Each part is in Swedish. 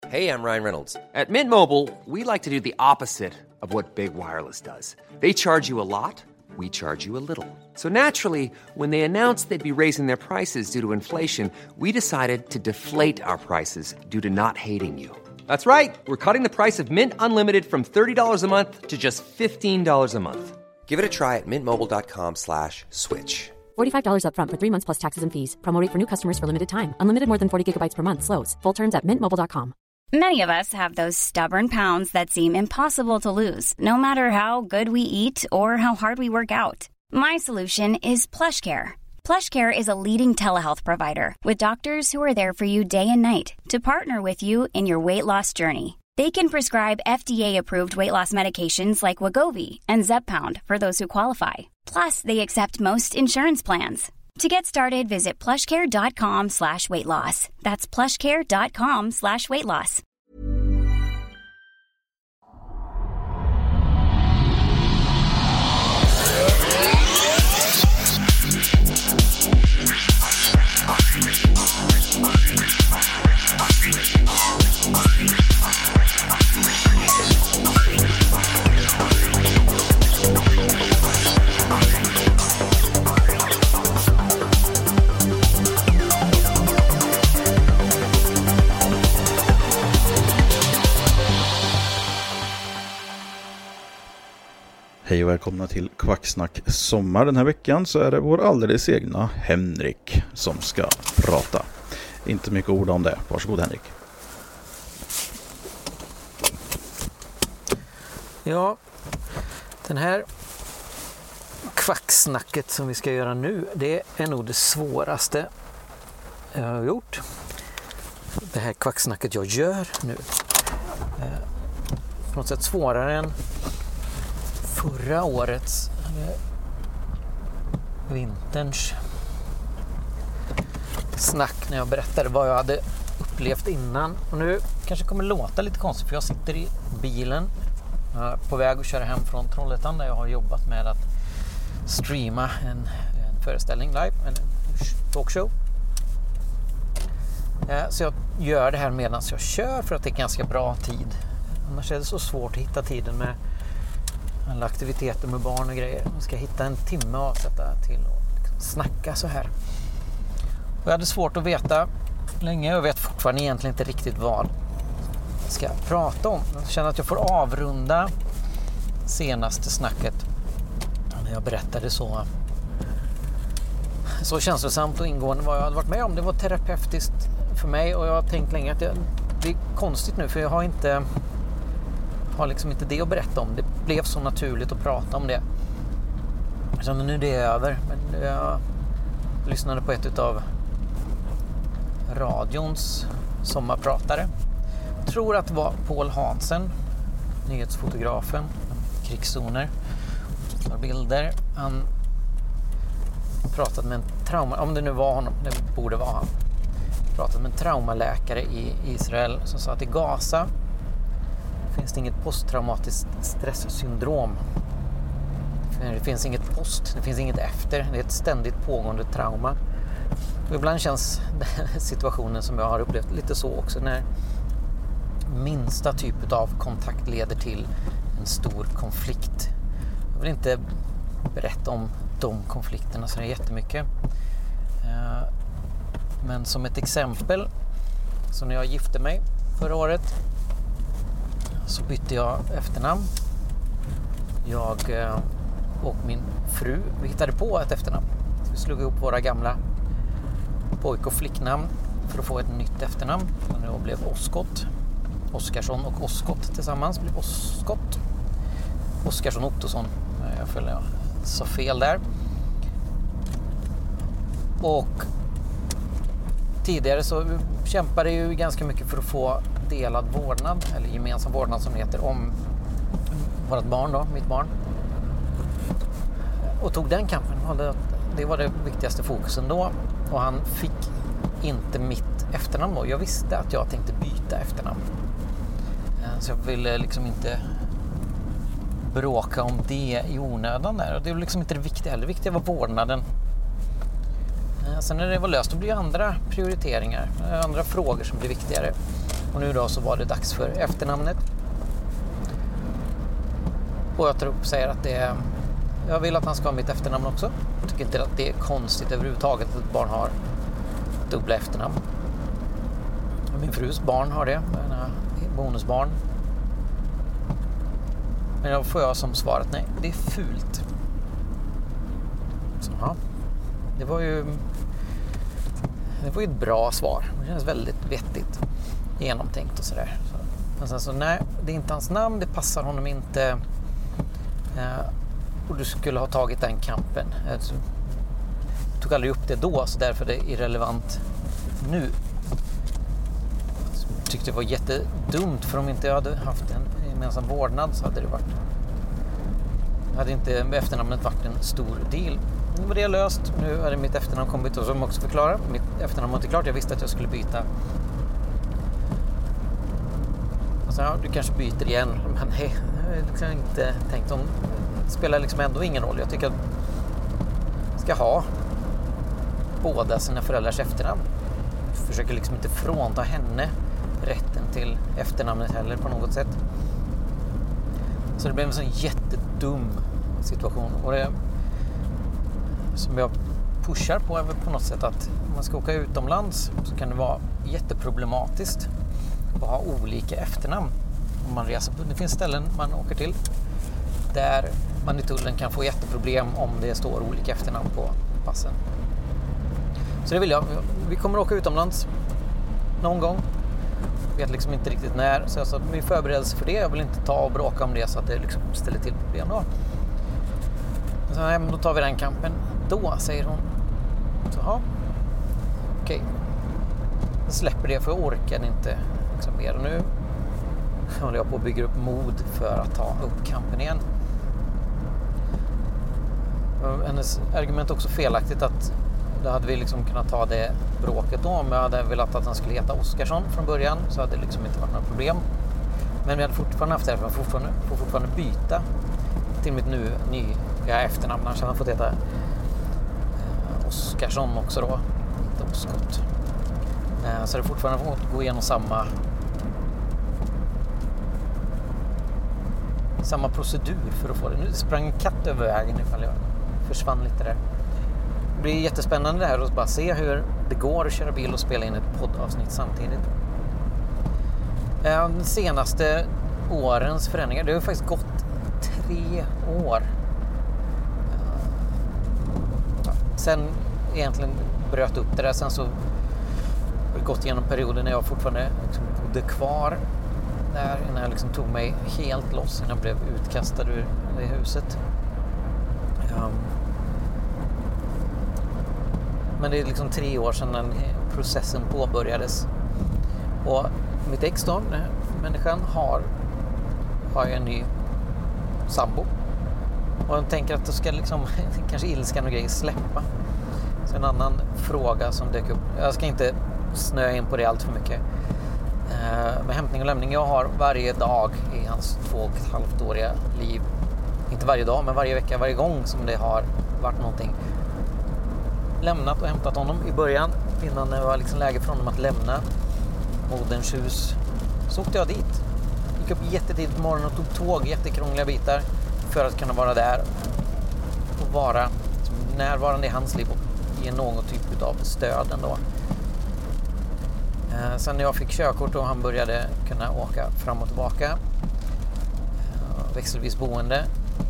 Hey, I'm Ryan Reynolds. At Mint Mobile, we like to do the opposite of what Big Wireless does. They charge you a lot, we charge you a little. So naturally, when they announced they'd be raising their prices due to inflation, we decided to deflate our prices due to not hating you. That's right. We're cutting the price of Mint Unlimited from $30 a month to just $15 a month. Give it a try at mintmobile.com/switch. $45 up front for 3 months plus taxes and fees. Promo rate for new customers for limited time. Unlimited more than 40 gigabytes per month. Slows full terms at mintmobile.com. Many of us have those stubborn pounds that seem impossible to lose, no matter how good we eat or how hard we work out. My solution is PlushCare. PlushCare is a leading telehealth provider with doctors who are there for you day and night to partner with you in your weight loss journey. They can prescribe FDA-approved weight loss medications like Wegovy and Zepbound for those who qualify. Plus, they accept most insurance plans. To get started, visit plushcare.com/weightloss. That's plushcare.com/weightloss. Hej och välkomna till Kvacksnack sommar. Den här veckan så är det vår alldeles egna Henrik som ska prata. Inte mycket ord om det. Varsågod Henrik. Ja, den här kvacksnacket som vi ska göra nu, det är nog det svåraste jag har gjort. Det här kvacksnacket jag gör nu. På något sätt svårare än förra årets vinterns snack när jag berättade vad jag hade upplevt innan. Och nu kanske kommer låta lite konstigt för jag sitter i bilen på väg att köra hem från Trollhättan där jag har jobbat med att streama en föreställning live, en talkshow. Så jag gör det här medan jag kör för att det är ganska bra tid. Annars är det så svårt att hitta tiden med alla aktiviteter med barn och grejer. Man ska hitta en timme att avsätta till och snacka så här. Och jag hade svårt att veta länge. Jag vet fortfarande egentligen inte riktigt vad jag ska prata om. Jag känner att jag får avrunda senaste snacket när jag berättade så känslosamt och ingående vad jag hade varit med om. Det var terapeutiskt för mig och jag har tänkt länge att det är konstigt nu för jag har liksom inte det att berätta om. Det blev så naturligt att prata om det. Så nu är det över. Men jag lyssnade på ett av radions sommarpratare. Jag tror att det var Paul Hansen, nyhetsfotografen, krigszoner, bilder. Han pratade med en trauma, om det nu var honom, det borde vara han. Pratade med en traumaläkare i Israel som sa att i Gaza finns det inget posttraumatiskt stresssyndrom. Det finns inget post, det finns inget efter. Det är ett ständigt pågående trauma. Och ibland känns situationen som jag har upplevt lite så också när minsta typ av kontakt leder till en stor konflikt. Jag vill inte berätta om de konflikterna så det är jättemycket. Men som ett exempel, så när jag gifte mig förra året så bytte jag efternamn. Jag och min fru, vi hittade på ett efternamn. Vi slog ihop våra gamla pojk- och flicknamn för att få ett nytt efternamn. Och det blev Oskott. Oskarsson och Oskott tillsammans blev Oskott. Oskarsson Ottosson. Jag sa fel där. Och tidigare så kämpade jag ju ganska mycket för att få delad vårdnad, eller gemensam vårdnad som det heter, om vårt barn då, mitt barn. Och tog den kampen. Det var det viktigaste fokusen då. Och han fick inte mitt efternamn då. Jag visste att jag tänkte byta efternamn. Så jag ville liksom inte bråka om det i onödan där. Och det var liksom inte det viktiga heller. Det viktiga var vårdnaden. Sen när det var löst då blir det andra prioriteringar. Andra frågor som blir viktigare. Och nu då så var det dags för efternamnet. Och jag tar upp och säger att jag vill att han ska ha mitt efternamn också. Jag tycker inte att det är konstigt överhuvudtaget att ett barn har dubbla efternamn. Min frus barn har det, bonusbarn. Men då får jag som svar att nej, det är fult. Så, ja. Det var ju ett bra svar. Det känns väldigt vettigt, genomtänkt och sådär. Men sen så nej, det är inte hans namn, det passar honom inte. Och du skulle ha tagit den kampen. Jag tog aldrig upp det då, så därför är det irrelevant nu. Jag tyckte det var jättedumt, för om inte jag hade haft en gemensam vårdnad så hade det varit... hade inte efternamnet varit en stor deal. Nu var det löst. Nu är det mitt efternamn kommit, och som också förklarar. Mitt efternamn var inte klart. Jag visste att jag skulle byta. Och så, ja, du kanske byter igen. Men nej, jag har inte tänkt om. Det spelar liksom ändå ingen roll. Jag tycker att jag ska ha båda sina föräldrars efternamn. Jag försöker liksom inte frånta henne rätten till efternamnet heller på något sätt. Så det blev en sån jättedum situation. Och det som jag pushar på är väl på något sätt att om man ska åka utomlands så kan det vara jätteproblematiskt att ha olika efternamn om man reser. Det finns ställen man åker till där man i tullen kan få jätteproblem om det står olika efternamn på passen. Så det vill jag. Vi kommer åka utomlands någon gång. Jag vet liksom inte riktigt när, så jag sa att vi förbereder för det. Jag vill inte ta och bråka om det så att det liksom ställer till problem då. Så nej, men då tar vi den kampen. Då, säger hon. Så, ja. Okej. Jag släpper det, för jag orkar inte liksom mer. Och nu håller jag på att bygga upp mod för att ta upp kampen igen. Hennes argument är också felaktigt, att då hade vi liksom kunnat ta det bråket då. Om jag hade velat att han skulle heta Oskarsson från början så hade det liksom inte varit något problem. Men vi hade fortfarande haft det, för jag får fortfarande byta till mitt nya efternamn. Så han fått heta Oskarsson också då, inte Oskott. Så det fortfarande fått gå igenom samma procedur för att få det. Nu sprang en katt över vägen ifall jag försvann lite där. Det blir jättespännande det här att bara se hur det går att köra bil och spela in ett poddavsnitt samtidigt. De senaste årens förändringar, det har faktiskt gått 3 år. Sen egentligen bröt upp det där. Sen så har det gått igenom perioden när jag fortfarande liksom bodde kvar där, innan jag liksom tog mig helt loss, innan jag blev utkastad ur det huset. Men det är liksom 3 år sedan den processen påbörjades. Och mitt ex då, den här människan, har en ny sambo. Och jag tänker att det ska liksom kanske ilskan och grejer släppa. Så en annan fråga som dök upp. Jag ska inte snöa in på det allt för mycket. Med hämtning och lämning. Jag har varje dag i hans 2,5-åriga liv. Inte varje dag, men varje vecka, varje gång som det har varit någonting. Lämnat och hämtat honom i början. Innan det var liksom läge för honom att lämna moderns hus. Så åkte jag dit. Gick upp jättetidigt på morgonen och tog tåg, jättekrångliga bitar. För att kunna vara där och vara närvarande i hans liv och ge någon typ av stöd ändå. Sen när jag fick körkort och han började kunna åka fram och tillbaka, växelvis boende,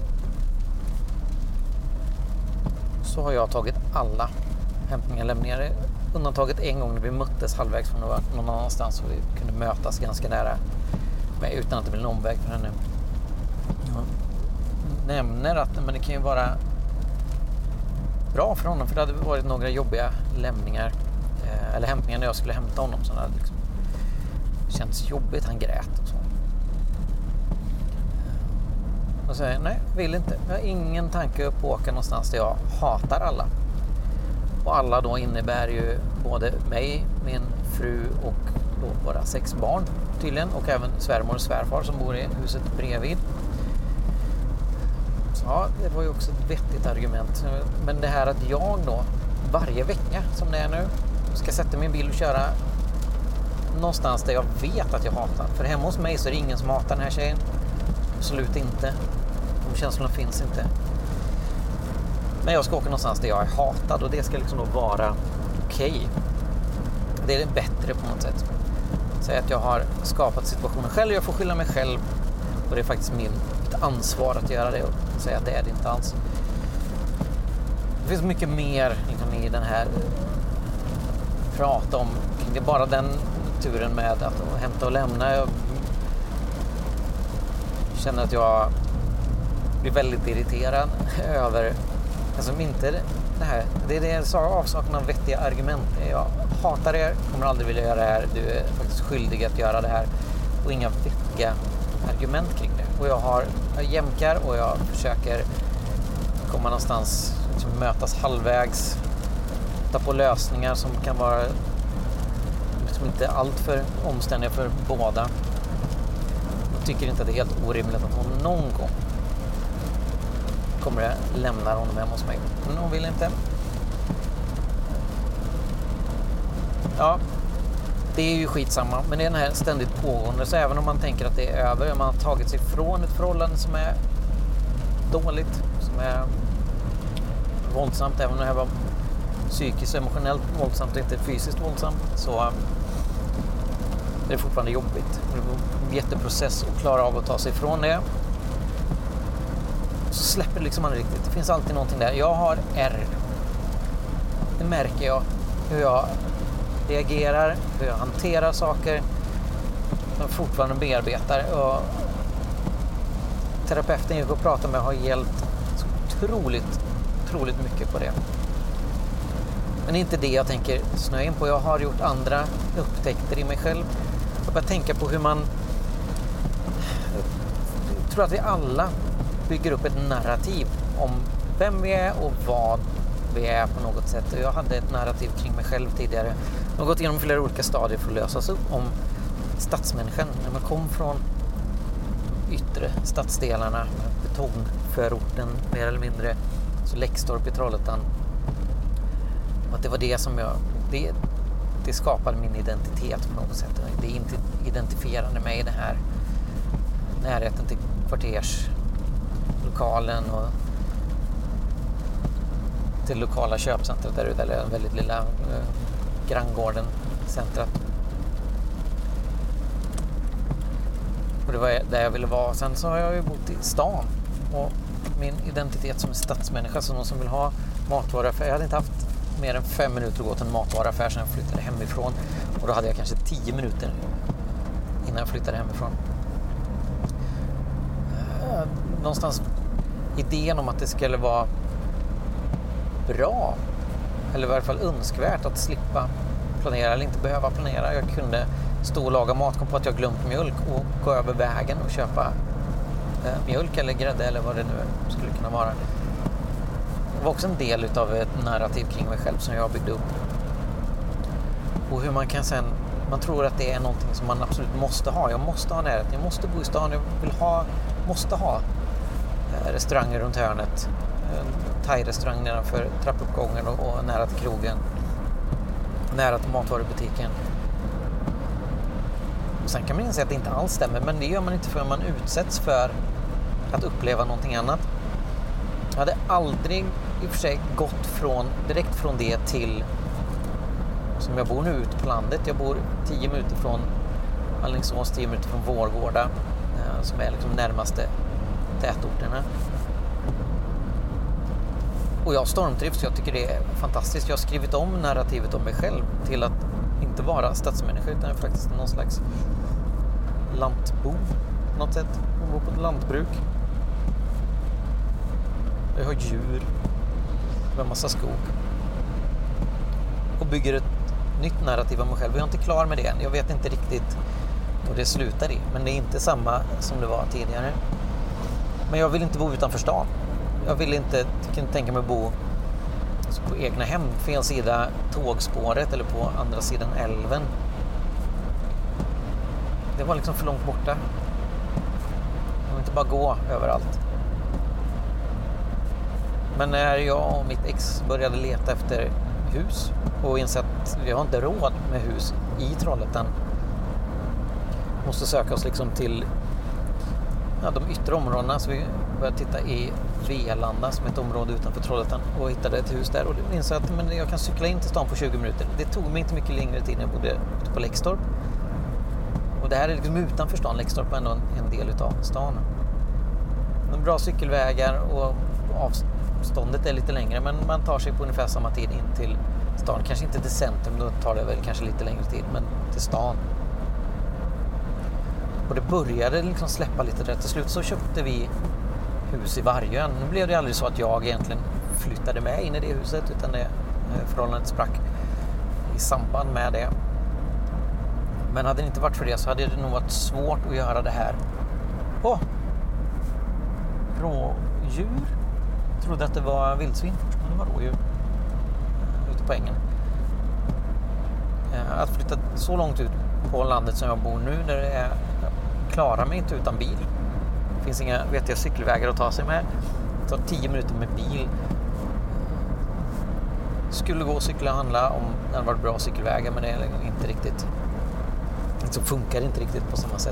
så har jag tagit alla hämtningar och lämningar. Undantaget en gång när vi möttes halvvägs från någon annanstans och vi kunde mötas ganska nära, men utan att det blev en omväg för henne. Nämner att men det kan ju vara bra för honom, för det hade varit några jobbiga lämningar eller hämtningar när jag skulle hämta honom, så det hade liksom känts jobbigt, han grät och så. Och så säger jag, nej, vill inte. Jag har ingen tanke på att åka någonstans där jag hatar alla. Och alla då innebär ju både mig, min fru och då våra 6 barn tydligen, och även svärmor och svärfar som bor i huset bredvid. Ja, det var ju också ett vettigt argument. Men det här att jag då varje vecka som det är nu ska sätta min bil och köra någonstans där jag vet att jag hatar. För hemma hos mig så är det ingen som hatar den här tjejen. Absolut inte. De känslorna finns inte. Men jag ska åka någonstans där jag är hatad, och det ska liksom då vara okej. Det är bättre på något sätt. Säg att jag har skapat situationen själv, jag får skylla mig själv, och det är faktiskt mitt ansvar att göra det, och säga att det är det inte alls. Det finns mycket mer liksom i den här prata om kring det, bara den turen med att hämta och lämna. Jag känner att jag blir väldigt irriterad över, alltså inte det här, det är det avsaknad av vettiga argument. Jag hatar det, kommer aldrig vilja göra det här, du är faktiskt skyldig att göra det här, och inga vettiga argument kring det. Och jag jämkar och jag försöker komma någonstans, liksom mötas halvvägs, ta på lösningar som kan vara liksom inte allt för omständiga för båda. Jag tycker inte att det är helt orimligt att hon någon gång kommer att lämna honom hemma hos mig. Men hon vill inte. Ja, det är ju skitsamma. Men det är den här ständigt pågående. Så även om man tänker att det är över, man har tagit sig från ett förhållande som är dåligt, som är våldsamt, även om det här var psykiskt och emotionellt våldsamt och inte fysiskt våldsamt, så är det fortfarande jobbigt. Det är en jätteprocess att klara av att ta sig ifrån det. Så släpper det liksom aldrig riktigt. Det finns alltid någonting där. Jag har R. Det märker jag. Hur jag reagerar, hur jag hanterar saker. Jag fortfarande bearbetar. Och terapeuten jag går och pratar med har hjälpt så otroligt mycket på det. Men det är inte det jag tänker snöa in på. Jag har gjort andra upptäckter i mig själv. Jag börjar tänka på hur man... Jag tror att vi alla bygger upp ett narrativ om vem vi är och vad vi är på något sätt. Jag hade ett narrativ kring mig själv tidigare. Jag har gått igenom flera olika stadier för att lösas upp om stadsmänniskan. När man kom från yttre stadsdelarna, betongförorten mer eller mindre, så Läxtorp i Trollhättan. Att det var det som det skapade min identitet på något sätt. Det identifierade mig i det här närheten till kvarterslokalen och till lokala köpcentret där ute, eller den väldigt lilla granngården centret. Och det var där jag ville vara. Sen så har jag ju bott i stan, och min identitet som stadsmänniska, som någon som vill ha matvaruaffär. Jag hade inte haft mer än 5 minuter att gå till en matvaruaffär sedan jag flyttade hemifrån, och då hade jag kanske 10 minuter innan jag flyttade hemifrån. Någonstans idén om att det skulle vara bra, eller i varje fall önskvärt, att slippa planera eller inte behöva planera. Jag kunde stå och laga mat, kom på att jag glömt mjölk, och gå över vägen och köpa mjölk eller grädde eller vad det nu skulle kunna vara. Det var också en del av ett narrativ kring mig själv som jag byggde upp. Och hur man kan sen, man tror att det är någonting som man absolut måste ha. Jag måste ha närhet, jag måste bo i stan, jag måste ha restauranger runt hörnet, thai-restaurang nedanför trappuppgången och nära till krogen, nära till matvarubutiken. Och sen kan man inse att det inte alls stämmer, men det gör man inte förrän man utsätts för att uppleva någonting annat. Jag hade aldrig i och för sig gått direkt från det till, som jag bor nu, ute på landet. Jag bor 10 minuter från Alingsås, 10 minuter från Vårgårda, som är liksom närmaste tätorterna. Och jag stormtrivs, jag tycker det är fantastiskt. Jag har skrivit om narrativet om mig själv till att inte vara stadsmänniska, utan faktiskt någon slags lantbo på något sätt. Jag bor på ett lantbruk. Jag har djur med massa skog. Och bygger ett nytt narrativ om mig själv. Jag är inte klar med det än. Jag vet inte riktigt vad det slutar i. Men det är inte samma som det var tidigare. Men jag vill inte bo utanför stan. Jag kan inte tänka mig att bo på egna hem, fel sida tågspåret eller på andra sidan älven. Det var liksom för långt borta. Jag vill inte bara gå överallt. Men när jag och mitt ex började leta efter hus och insett att vi har inte råd med hus i Trollhättan, måste söka oss liksom till de yttre områdena. Så vi började titta i Velanda som är ett område utanför Trollhättan och hittade ett hus där. Och då insåg jag att jag kan cykla in till stan på 20 minuter. Det tog mig inte mycket längre tid när jag bodde ute på Läxtorp. Och det här är liksom utanför stan. Läxtorp är ändå en del utav stan. De bra cykelvägar och avståndet är lite längre, men man tar sig på ungefär samma tid in till stan. Kanske inte till centrum, då tar det väl kanske lite längre tid, men till stan. Och det började liksom släppa lite där. Till slut så köpte vi hus i Vargön. Nu blev det aldrig så att jag egentligen flyttade med in i det huset, utan det förhållandet sprack i samband med det. Men hade det inte varit för det så hade det nog varit svårt att göra det här. Rådjur? Jag trodde att det var vildsvin först, men det var rådjur ute på ängen. Att flytta så långt ut på landet som jag bor nu, där det är, jag klarar mig inte utan bil. Det finns inga vettiga cykelvägar att ta sig med. Det tar 10 minuter med bil. Skulle gå och cykla och handla om det hade varit bra cykelvägar, men det är inte riktigt. Så funkar det inte riktigt på samma sätt.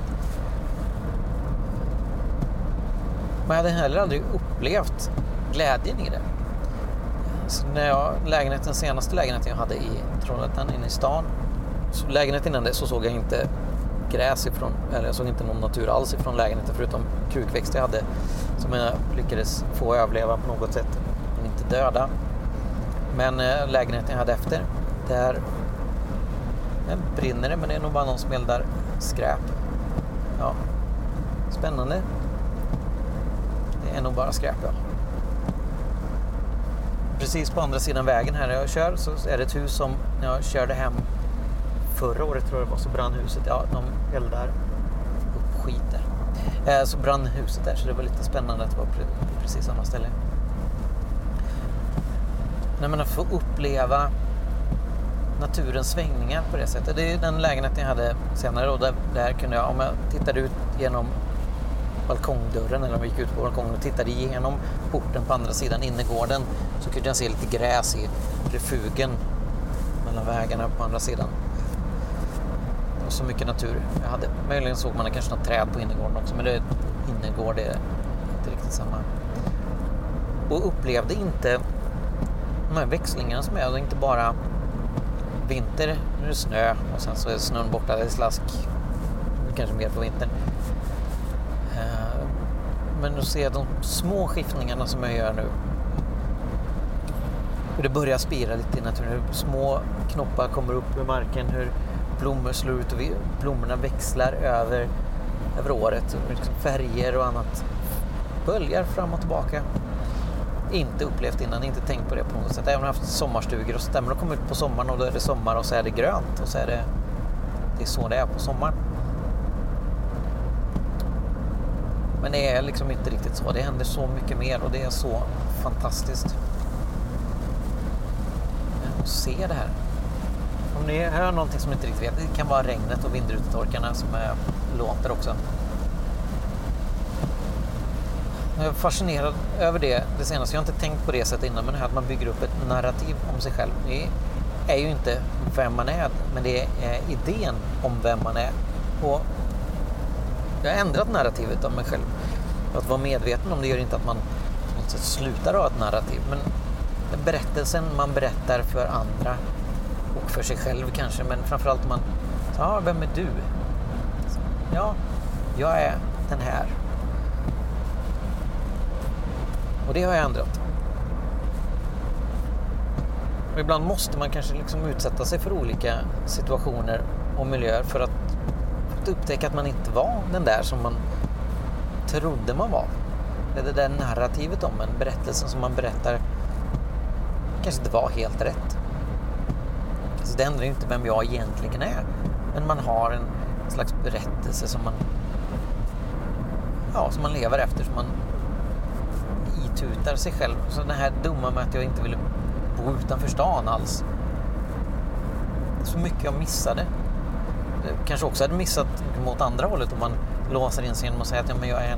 Men jag hade heller aldrig upplevt glädjen i det. Så när den senaste lägenheten jag hade i Trollhättan inne i stan, så lägenheten innan det så såg jag inte gräs ifrån, eller jag såg inte någon natur alls ifrån lägenheten förutom krukväxter jag hade som jag lyckades få överleva på något sätt, men inte döda. Men lägenheten jag hade efter, där brinner det, men det är nog bara någon som eldar skräp. Ja, spännande. Det är nog bara skräp, ja. Precis på andra sidan vägen här när jag kör så är det ett hus som när jag körde hem förra året, tror jag det var, så brann huset. Ja, de eldar upp skit där. Så brann huset där, så det var lite spännande att det var precis samma ställe. Nej, men att få uppleva naturens svängningar på det sättet. Det är den lägenheten jag hade senare och där kunde jag, om jag tittade ut genom balkongdörren eller om jag gick ut på balkongen och tittade igenom porten på andra sidan innergården, så kunde jag se lite gräs i refugen mellan vägarna på andra sidan. Och så mycket natur jag hade. Möjligen såg man kanske något träd på innergården också, men det innergård är inte riktigt samma. Och upplevde inte de här växlingarna som är, och inte bara vinter, nu är det snö och sen så är snön borta, det är slask, kanske mer på vintern. Men att se de små skiftningarna som jag gör nu, hur det börjar spira lite i naturen, hur små knoppar kommer upp ur marken, hur blommor slår ut och blommorna växlar över året, liksom färger och annat böljar fram och tillbaka. Inte upplevt innan, inte tänkt på det på något sätt. Även om jag har haft sommarstugor och så stämmer och kommer ut på sommaren och då är det sommar och så är det grönt och så är det är så det är på sommaren. Men det är liksom inte riktigt så. Det händer så mycket mer och det är så fantastiskt att se det här. Om ni hör någonting som ni inte riktigt vet, det kan vara regnet och vindrutetorkarna som låter också. Jag är fascinerad över det senaste. Jag har inte tänkt på det sättet innan, men att man bygger upp ett narrativ om sig själv. Det är ju inte vem man är, men det är idén om vem man är. Och jag har ändrat narrativet om mig själv. Att vara medveten om det gör inte att man på något sätt slutar ha ett narrativ, men berättelsen man berättar för andra och för sig själv kanske, men framförallt man, ja, vem är du? Ja, jag är den här. Och det har jag ändrat. Och ibland måste man kanske liksom utsätta sig för olika situationer och miljöer för att upptäcka att man inte var den där som man trodde man var. Det där narrativet om en, berättelsen som man berättar kanske inte var helt rätt. Så det ändrar ju inte vem jag egentligen är. Men man har en slags berättelse som man lever efter, som man itutar sig själv. Så det här dumma med att jag inte ville bo utanför stan alls. Så mycket jag missade. Kanske också hade missat mot andra hållet om man låser in sig genom att säga att men jag är en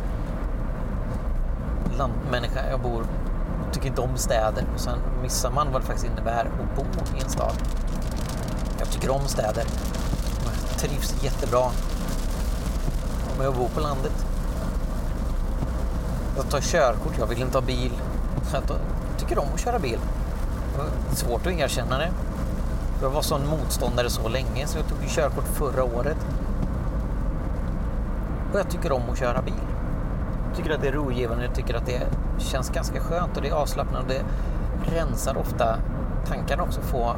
lantmänniska, jag tycker inte om städer. Och sen missar man vad det faktiskt innebär att bo i en stad. Jag tycker om städer. Jag trivs jättebra med att bo på landet. Jag tar körkort, jag vill inte ha bil. Jag tycker om att köra bil. Det är svårt att erkänna det. Jag var sån motståndare så länge så jag tog körkort förra året. Och jag tycker om att köra bil. Jag tycker att det är rogivande, jag tycker att det känns ganska skönt och det är avslappnande. Det rensar ofta tankarna också, få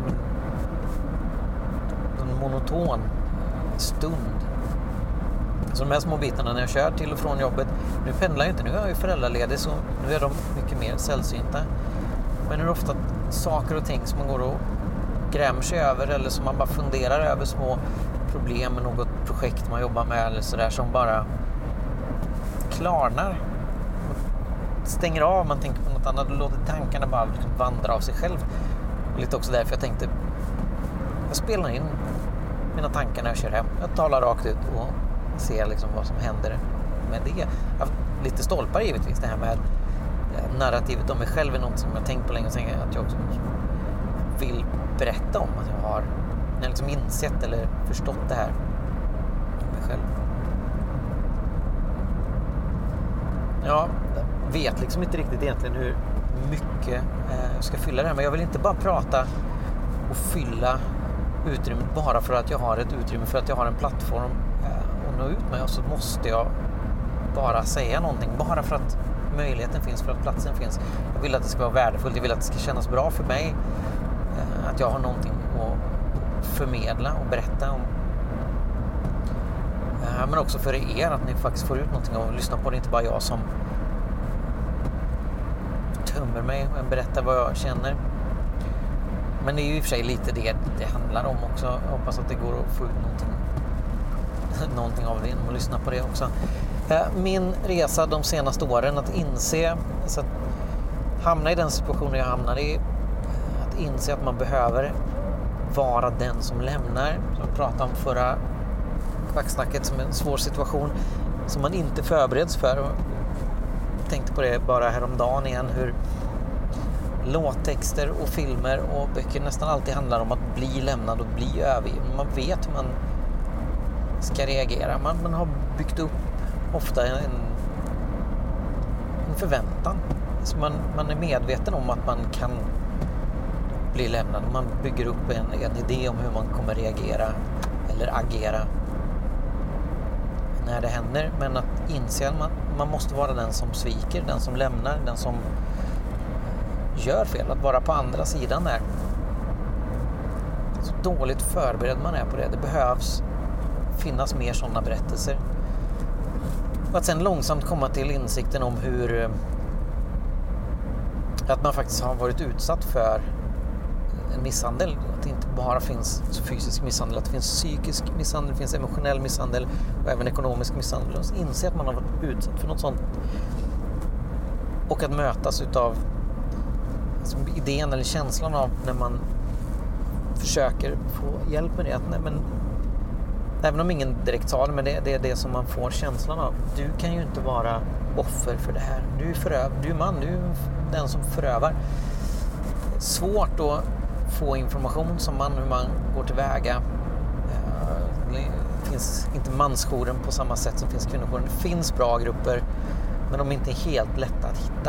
en monoton stund. Så de här små bitarna när jag kör till och från jobbet, nu pendlar jag inte, nu är jag ju föräldraledig så nu är de mycket mer sällsynta. Men det är ofta saker och ting som man går och grämer sig över eller som man bara funderar över, små problem med något projekt man jobbar med eller sådär som bara klarnar. Stänger av, man tänker på något annat och låter tankarna bara liksom vandra av sig själv. Och lite också därför jag tänkte jag spelar in mina tankar när jag kör hem. Jag talar rakt ut och ser liksom vad som händer med det. Jag har lite stolpar givetvis, det här med narrativet om mig själv är något som jag tänkt på länge och tänker att jag också vill berätta om att jag har liksom insett eller förstått det här om mig själv. Jag vet liksom inte riktigt egentligen hur mycket jag ska fylla det här, men jag vill inte bara prata och fylla utrymmet bara för att jag har ett utrymme, för att jag har en plattform att nå ut med, och så måste jag bara säga någonting bara för att möjligheten finns, för att platsen finns. Jag vill att det ska vara värdefullt, jag vill att det ska kännas bra för mig, att jag har någonting att förmedla och berätta om. Men också för er, att ni faktiskt får ut någonting och lyssna på det, inte bara jag som tömmer mig och berättar vad jag känner. Men det är ju i och för sig lite det handlar om också. Jag hoppas att det går att få ut någonting av det genom att lyssna på det också. Min resa de senaste åren, att inse, så att hamna i den situationen jag hamnar i, att inse att man behöver vara den som lämnar. Som jag pratade om förra kvacksnacket, som en svår situation som man inte förbereds för. Jag tänkte på det bara häromdagen igen, hur låttexter och filmer och böcker nästan alltid handlar om att bli lämnad och bli övergiven. Man vet hur man ska reagera. Man har byggt upp ofta en förväntan. Så man är medveten om att man kan bli lämnad. Man bygger upp en idé om hur man kommer reagera eller agera när det händer. Men att inse att man måste vara den som sviker, den som lämnar, den som gör fel, att vara på andra sidan där. Så dåligt förberedd man är på det. Det behövs finnas mer sådana berättelser. Och att sen långsamt komma till insikten om hur att man faktiskt har varit utsatt för en misshandel. Att det inte bara finns fysisk misshandel, att det finns psykisk misshandel, det finns emotionell misshandel och även ekonomisk misshandel. Och inse att man har varit utsatt för något sånt. Och att mötas utav idén eller känslan av när man försöker få hjälp med det, att nej, men även om ingen direkt sa det, men det är det som man får känslan av. Du kan ju inte vara offer för det här. Du är man, du är den som förövar. Svårt att få information som man, hur man går tillväga. Det finns inte mansjouren på samma sätt som finns kvinnojouren. Det finns bra grupper, men de är inte helt lätta att hitta.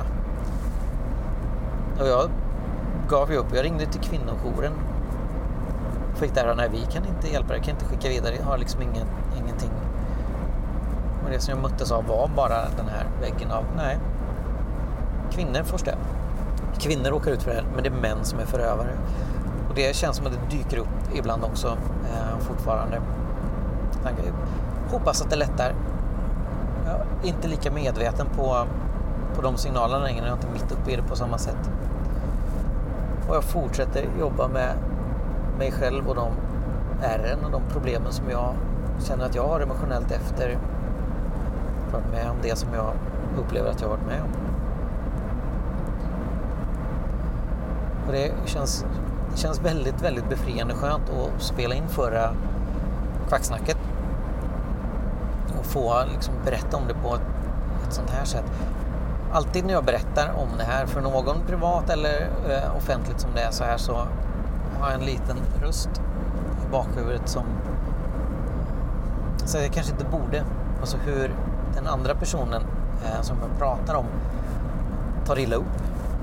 Och jag gav ju upp. Jag ringde till kvinnojouren. Fick där, nej, vi kan inte hjälpa dig, kan inte skicka vidare. Jag har liksom ingenting. Och det som jag möttes av var bara den här väggen av, nej, kvinnor får stöd. Kvinnor åker ut för det här, men det är män som är förövare. Och det känns som att det dyker upp ibland också fortfarande. Jag hoppas att det lättar. Jag är inte lika medveten på de signalerna längre. Jag är inte mitt uppe i det på samma sätt. Och jag fortsätter jobba med mig själv och de ärren och de problemen som jag känner att jag har emotionellt efter varit med om, det som jag upplever att jag har varit med om. Och det känns väldigt, väldigt befriande skönt att spela in förra kvacksnacket och få liksom berätta om det på ett sånt här sätt. Alltid när jag berättar om det här för någon privat eller offentligt som det är så här, så har jag en liten röst i bakhuvudet som säger jag kanske inte borde. Alltså hur den andra personen som jag pratar om tar illa upp.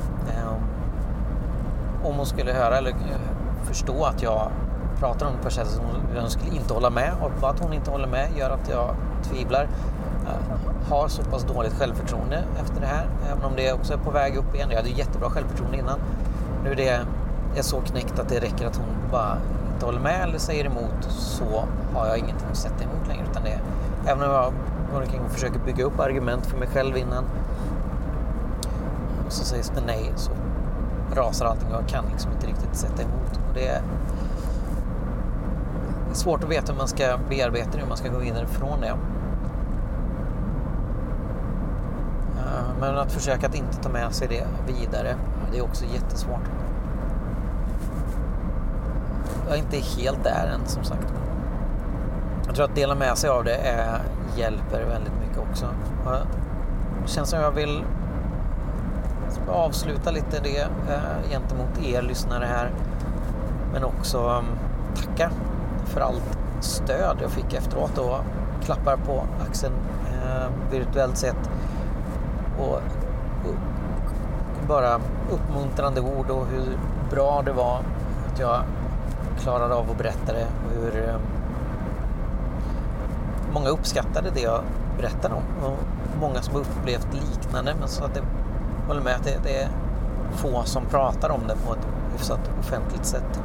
Om hon skulle höra eller förstå att jag pratar om det på ett sätt som hon skulle inte hålla med, och att hon inte håller med gör att jag tvivlar. Har så pass dåligt självförtroende efter det här, även om det också är på väg upp igen. Jag hade jättebra självförtroende innan. Nu är det så knäckt att det räcker att hon bara inte håller med eller säger emot, så har jag ingenting att sätta emot längre. Utan det, även om jag går omkring och försöker bygga upp argument för mig själv innan, så sägs det nej, så rasar allting och jag kan liksom inte riktigt sätta emot. Och det är svårt att veta hur man ska bearbeta det, hur man ska gå vidare från det. Men att försöka att inte ta med sig det vidare, det är också jättesvårt. Jag är inte helt där än, som sagt. Jag tror att dela med sig av det hjälper väldigt mycket också. Det känns som jag vill avsluta lite det gentemot er lyssnare här. Men också tacka för allt stöd jag fick efteråt och klappar på axeln virtuellt sett. Och bara uppmuntrande ord och hur bra det var att jag klarade av att berätta det, och hur många uppskattade det jag berättade om, och många som upplevt liknande, men så att det håller med att det är få som pratar om det på ett hyfsat offentligt sätt.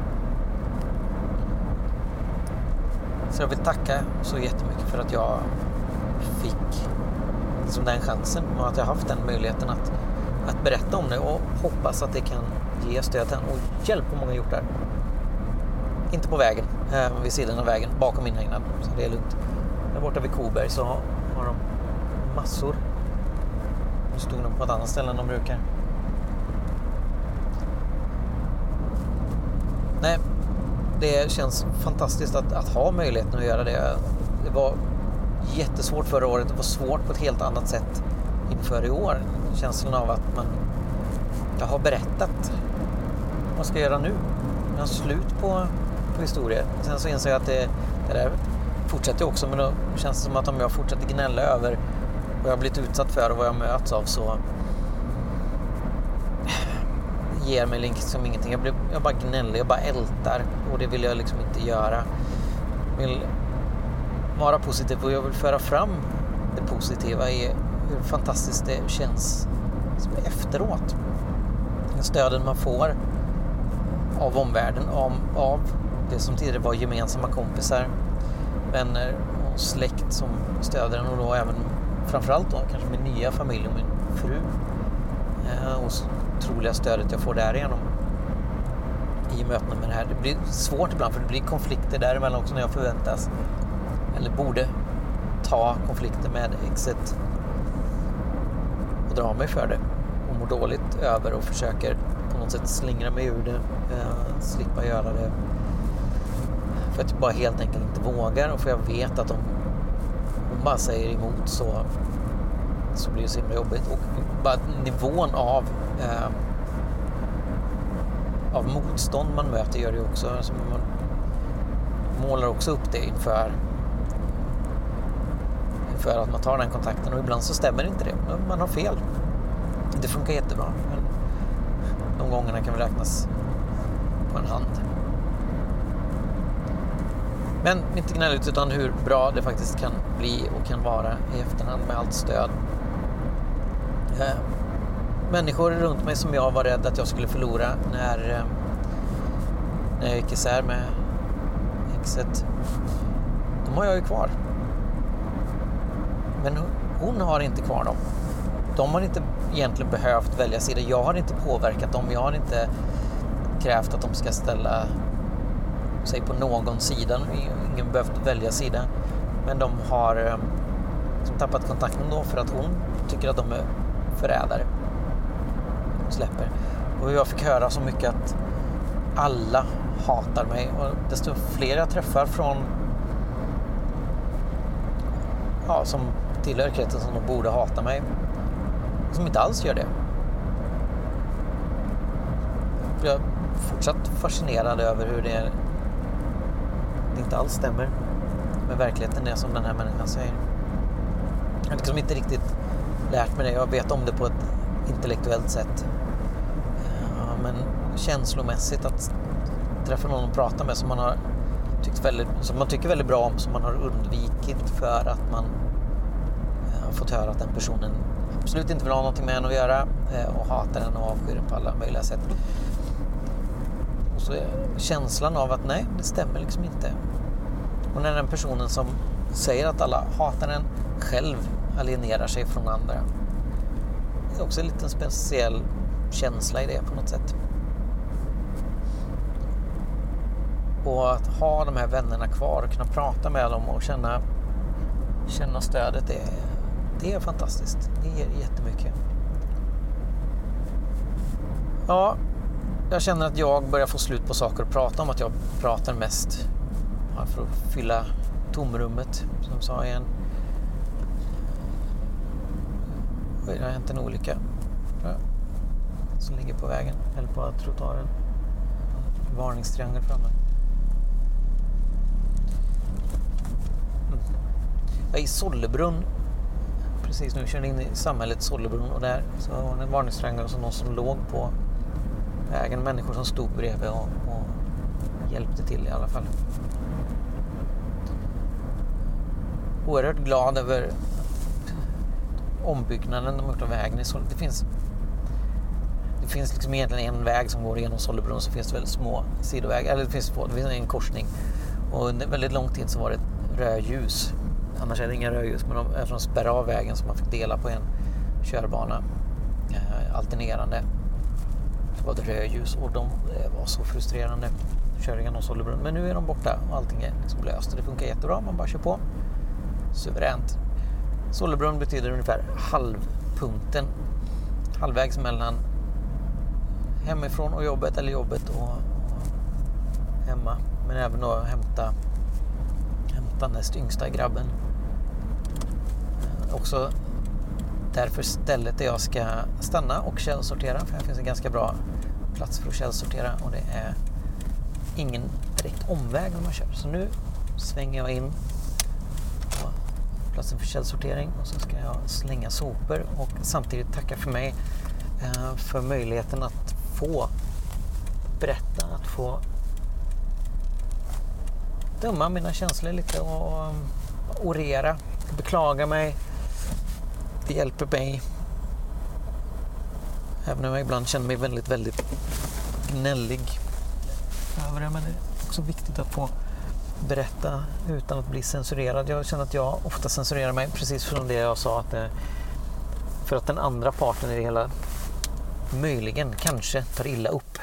Så jag vill tacka så jättemycket för att jag fick liksom den chansen och att jag haft den möjligheten att berätta om det, och hoppas att det kan ge stöd till. Och hjälp hur många gjort där. Inte på vägen, vid sidan av vägen, bakom inhägnad, så det är lugnt. Där borta vid Koberg så har de massor. Nu stod de på ett annat ställe än de brukar. Nej, det känns fantastiskt att ha möjligheten att göra det. Det var jättesvårt förra året. Det var svårt på ett helt annat sätt inför i år. Känslan av att jag har berättat. Vad ska jag göra nu? Jag har slut på historier. Sen så inser jag att det där fortsätter också, men då känns det som att om jag fortsätter gnälla över vad jag har blivit utsatt för och vad jag möts av, så ger mig liksom ingenting. Jag bara gnäller, jag bara ältar, och det vill jag liksom inte göra. Jag vill vara positiv, och jag vill föra fram det positiva i hur fantastiskt det känns efteråt. Stöden man får av omvärlden, av det som tidigare var gemensamma kompisar, vänner och släkt som stöder en, och då även framförallt då kanske min nya familj och min fru, och otroliga stödet jag får därigenom i mötena med det här. Det blir svårt ibland, för det blir konflikter däremellan också när jag förväntas eller borde ta konflikter med exet och dra mig för det och mår dåligt över och försöker på något sätt slingra mig ur det, slippa göra det, för att jag bara helt enkelt inte vågar, och för jag vet att om hon bara säger emot så blir det så himla jobbigt. Och bara nivån av motstånd man möter gör det också, alltså man målar också upp det inför att man tar den kontakten, och ibland så stämmer inte det, man har fel. Det funkar jättebra, men de gångerna kan väl räknas på en hand. Men inte gnälligt, utan hur bra det faktiskt kan bli och kan vara i efterhand med allt stöd. Människor runt mig som jag var rädd att jag skulle förlora när jag gick isär med exet, de har jag ju kvar. Men hon har inte kvar dem. De har inte egentligen behövt välja sida. Jag har inte påverkat dem. Jag har inte krävt att de ska ställa sig på någon sida. Ingen behövt välja sida. Men de har tappat kontakten då för att hon tycker att de är förrädare. De släpper. Och jag fick höra så mycket att alla hatar mig. Och desto fler jag träffar från som tillhör kretsen som de borde hata mig, som inte alls gör det. Jag är fortsatt fascinerad över hur det inte alls stämmer med verkligheten, är som den här människan säger. Jag har liksom inte riktigt lärt mig det. Jag vet om det på ett intellektuellt sätt. Men känslomässigt att träffa någon och prata med som man tycker väldigt bra om, som man har undvikit för att man har fått höra att den personen absolut inte vill ha någonting med en att göra och hatar den och avskyr den på alla möjliga sätt. Och så är känslan av att nej, det stämmer liksom inte. Och när den personen som säger att alla hatar den själv alienerar sig från andra. Det är också en liten speciell känsla i det på något sätt. Och att ha de här vännerna kvar och kunna prata med dem och känna stödet, det är fantastiskt. Det ger jättemycket. Ja, jag känner att jag börjar få slut på saker att prata om. Att jag pratar mest för att fylla tomrummet, som sa igen. Det har hänt en olycka som ligger på vägen eller på trottoaren. Varningstriangel framme. Jag är i Sollebrunn precis nu, körde in i samhället Sollebrunn och där så var det en varningstriangel och så någon som låg på vägen, människor som stod bredvid och hjälpte till i alla fall. Oerhört glad över ombyggnaden de har gjort av vägen i Sollebrunn. Det finns liksom egentligen en väg som går igenom Sollebrunn, så finns det väldigt små sidovägar, eller det finns en korsning, och under väldigt lång tid så var det ett rödljus. Annars är det inga rödljus, men eftersom de spärrar av vägen så man fick dela på en körbana alternerande, så var det rödljus och de var så frustrerande körningen av Sollebrunn. Men nu är de borta och allting är liksom löst och det funkar jättebra, man bara kör på suveränt. Sollebrunn betyder ungefär halvpunkten, halvvägs mellan hemifrån och jobbet, eller jobbet och hemma, men även då hämta näst yngsta grabben. Också därför stället där jag ska stanna och källsortera, för här finns en ganska bra plats för att källsortera och det är ingen direkt omväg när man kör. Så nu svänger jag in på platsen för källsortering och så ska jag slänga sopor och samtidigt tacka för mig för möjligheten att få berätta, att få döma mina känslor lite och orera, beklaga mig. Det hjälper mig. Även om jag ibland känner mig väldigt, väldigt gnällig över det, men det är också viktigt att få berätta utan att bli censurerad. Jag känner att jag ofta censurerar mig, precis från det jag sa, att för att den andra parten i det hela möjligen, kanske tar illa upp.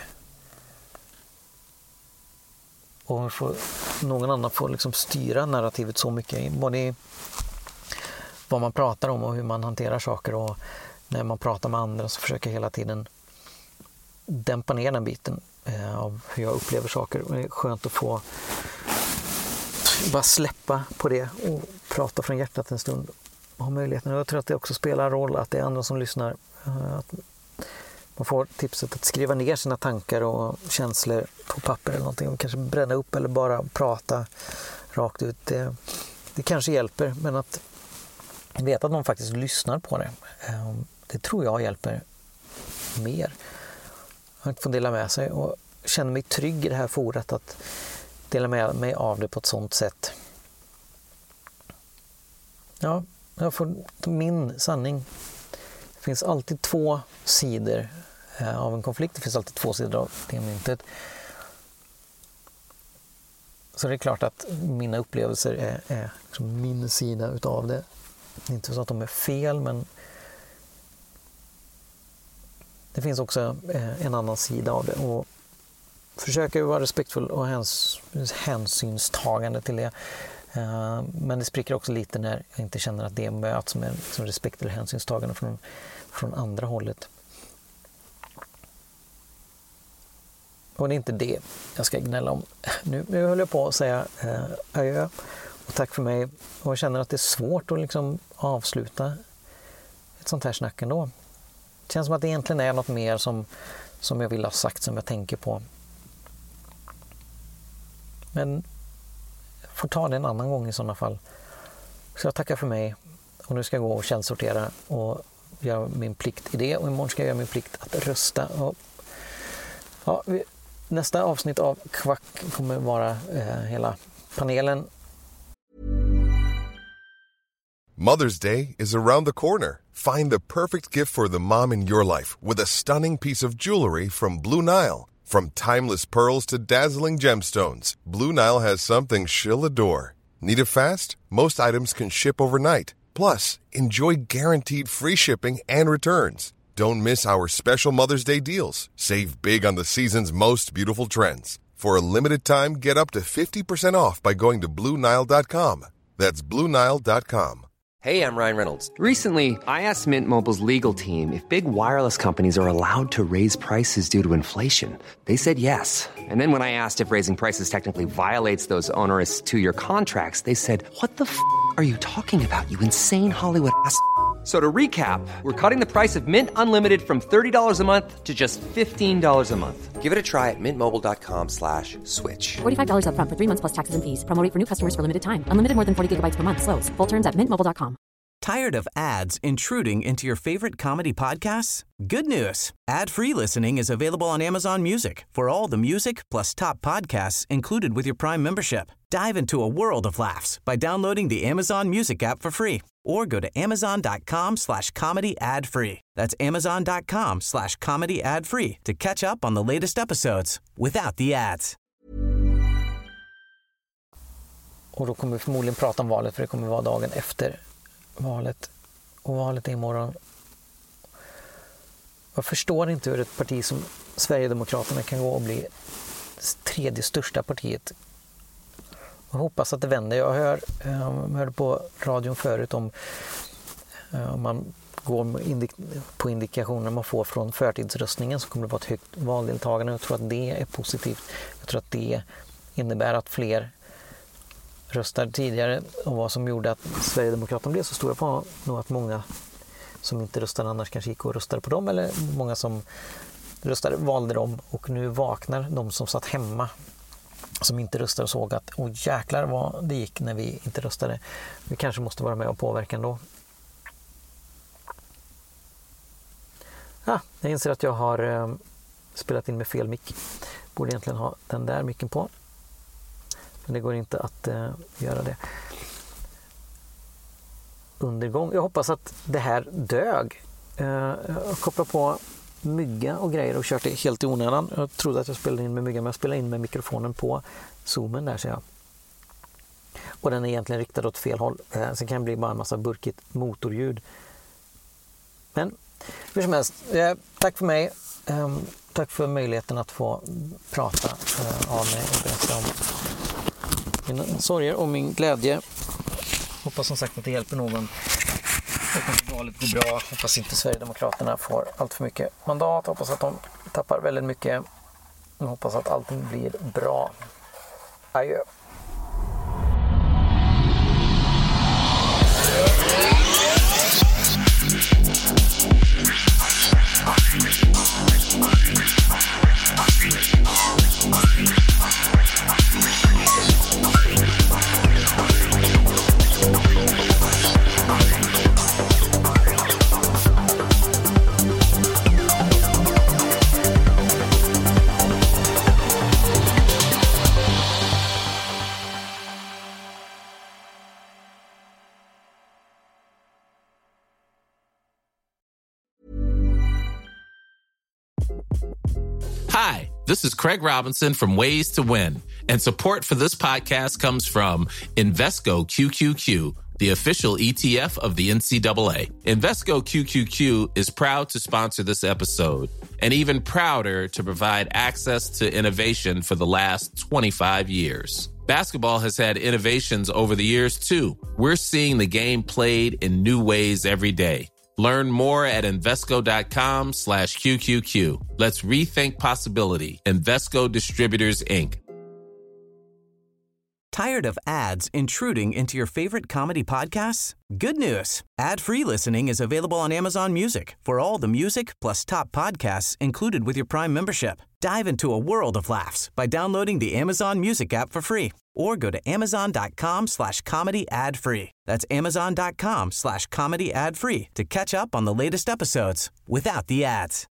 Och någon annan får liksom styra narrativet så mycket, både i vad man pratar om och hur man hanterar saker, och när man pratar med andra så försöker jag hela tiden dämpa ner den biten av hur jag upplever saker. Och det är skönt att få bara släppa på det och prata från hjärtat en stund och ha möjligheten. Och jag tror att det också spelar roll att det är andra som lyssnar, att man får tipset att skriva ner sina tankar och känslor på papper eller någonting och kanske bränna upp eller bara prata rakt ut. Det kanske hjälper, men att veta att någon faktiskt lyssnar på det tror jag hjälper mer. Att få dela med sig och känna mig trygg i det här forumet, att dela med mig av det på ett sånt sätt. Ja, jag får min sanning. Det finns alltid två sidor av en konflikt. Det finns alltid två sidor av det myntet. Så det är klart att mina upplevelser är liksom min sida utav det. Det är inte så att de är fel, men det finns också en annan sida av det. Och försöker vara respektfull och hänsynstagande till det. Men det spricker också lite när jag inte känner att det möts med liksom respekt eller hänsynstagande från andra hållet. Och det är inte det jag ska gnälla om. Nu höll jag på att säga adjö och tack för mig. Och jag känner att det är svårt att liksom avsluta ett sånt här snack ändå. Det känns som att det egentligen är något mer som jag vill ha sagt, som jag tänker på. Men jag får ta det en annan gång i sådana fall. Så jag tackar för mig Och nu ska jag gå och källsortera och göra min plikt i det. Och imorgon ska jag göra min plikt att rösta. Och, ja, nästa avsnitt av Kvack kommer vara hela panelen. Mother's Day is around the corner. Find the perfect gift for the mom in your life with a stunning piece of jewelry from Blue Nile. From timeless pearls to dazzling gemstones, Blue Nile has something she'll adore. Need it fast? Most items can ship overnight. Plus, enjoy guaranteed free shipping and returns. Don't miss our special Mother's Day deals. Save big on the season's most beautiful trends. For a limited time, get up to 50% off by going to BlueNile.com. That's BlueNile.com. Hey, I'm Ryan Reynolds. Recently, I asked Mint Mobile's legal team if big wireless companies are allowed to raise prices due to inflation. They said yes. And then when I asked if raising prices technically violates those onerous two-year contracts, they said, "What the f*** are you talking about, you insane Hollywood ass?" So to recap, we're cutting the price of Mint Unlimited from $30 a month to just $15 a month. Give it a try at mintmobile.com/switch. $45 up front for 3 months plus taxes and fees. Promo rate for new customers for limited time. Unlimited more than 40 gigabytes per month. Slows full terms at mintmobile.com. Tired of ads intruding into your favorite comedy podcasts? Good news. Ad-free listening is available on Amazon Music for all the music plus top podcasts included with your Prime membership. Dive into a world of laughs by downloading the Amazon Music app for free or go to amazon.com/comedy ad-free. That's amazon.com/comedy ad-free to catch up on the latest episodes without the ads. Och då kommer vi förmodligen prata om valet, för det kommer vara dagen efter valet. Och valet är imorgon. Jag förstår inte hur ett parti som Sverigedemokraterna kan gå och bli tredje största partiet. Jag hoppas att det vänder. Jag hörde på radion förut om man går på indikationer man får från förtidsröstningen, så kommer det vara ett högt valdeltagande. Jag tror att det är positivt. Jag tror att det innebär att fler röstade tidigare, och vad som gjorde att Sverigedemokraterna blev så stora på nog att många som inte röstade annars kanske gick och röstade på dem, eller många som röstade valde dem, och nu vaknar de som satt hemma som inte röstade och såg att jäklar vad det gick när vi inte röstade. Vi kanske måste vara med och påverka ändå. Jag inser att jag har spelat in med fel mick. Borde egentligen ha den där micken på. Men det går inte att göra det. Undergång. Jag hoppas att det här dög. Jag kopplar på mygga och grejer och kört det helt i onödan. Jag trodde att jag spelade in med mygga, men jag spelade in med mikrofonen på zoomen där, ser jag. Och den är egentligen riktad åt fel håll. Sen kan det bli bara en massa burkigt motorljud. Men hur som helst, tack för mig. Tack för möjligheten att få prata av mig och berätta om mina sorger och min glädje. Hoppas som sagt att det hjälper någon. Hoppas att valet går bra. Hoppas inte Sverigedemokraterna får allt för mycket mandat. Hoppas att de tappar väldigt mycket. Men hoppas att allting blir bra. Adjö. Hi, this is Craig Robinson from Ways to Win, and support for this podcast comes from Invesco QQQ, the official ETF of the NCAA. Invesco QQQ is proud to sponsor this episode, and even prouder to provide access to innovation for the last 25 years. Basketball has had innovations over the years, too. We're seeing the game played in new ways every day. Learn more at Invesco.com/QQQ. Let's rethink possibility. Invesco Distributors, Inc. Tired of ads intruding into your favorite comedy podcasts? Good news. Ad-free listening is available on Amazon Music for all the music plus top podcasts included with your Prime membership. Dive into a world of laughs by downloading the Amazon Music app for free or go to amazon.com/comedy ad free. That's amazon.com/comedy ad free to catch up on the latest episodes without the ads.